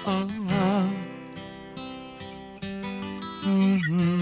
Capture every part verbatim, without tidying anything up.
oh, oh. Mm-hmm.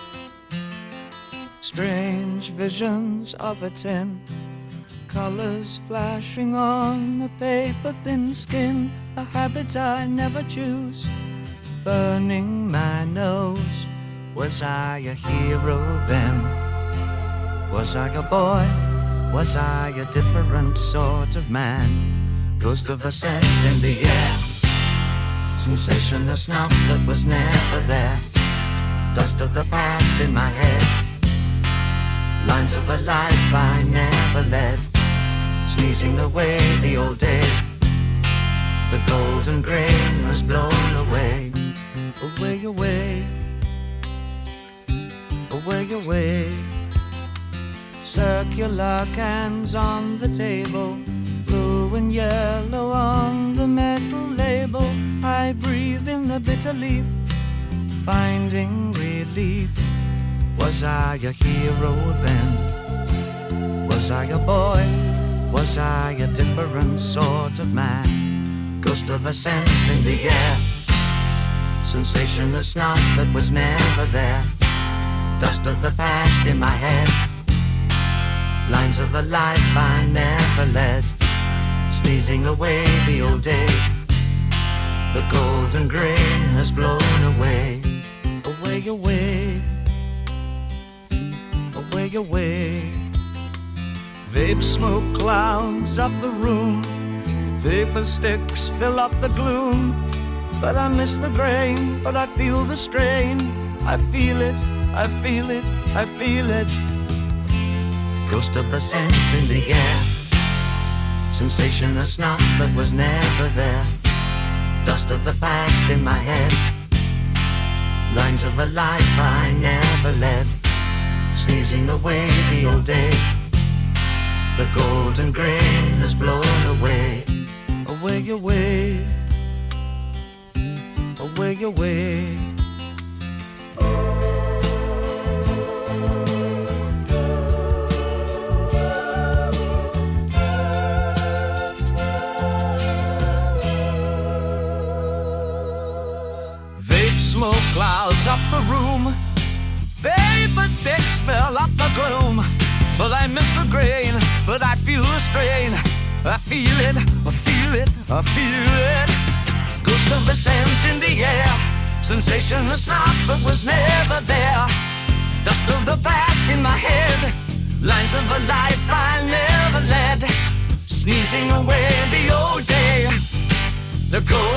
Strange visions of a tin, colors flashing on the paper-thin skin, a habit I never choose, burning my nose. Was I a hero then? Was I a boy? Was I a different sort of man? Ghost of a scent in the air, sensation of snuff that was never there, dust of the past in my head, lines of a life I never led, sneezing away the old day, the golden grain has blown away. Away, away, away, away. Circular cans on the table, blue and yellow on the metal label. I breathe in the bitter leaf, finding relief. Was I a hero then? Was I a boy? Was I a different sort of man? Ghost of a scent in the air, sensation of snuff that was never there, dust of the past in my head, lines of a life I never led, sneezing away the old day, the golden grain has blown away. Away, away, away, away. Vape smoke clouds up the room, paper sticks fill up the gloom, but I miss the grain, but I feel the strain. I feel it, I feel it, I feel it. Ghost of a scent in the air, sensation of snuff that was never there, dust of the past in my head, lines of a life I never led, sneezing away the old day, the golden grain has blown away. Away, away, away, away. Smoke clouds up the room, paper sticks fill up the gloom, but I miss the grain, but I feel the strain. I feel it, I feel it, I feel it. Ghost of a scent in the air, sensation of snuff that was never there, dust of the past in my head, lines of a life I never led, sneezing away the old day, the gold